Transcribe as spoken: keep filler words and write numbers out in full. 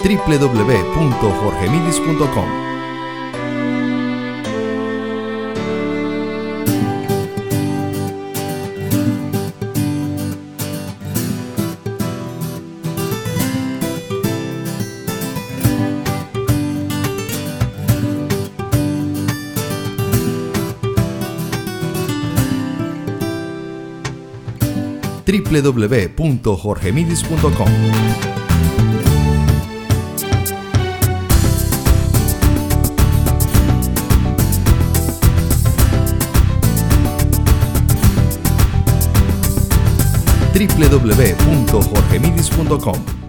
w w w punto jorge midis punto com. w w w punto jorge midis punto com. w w w punto jorge midis punto com.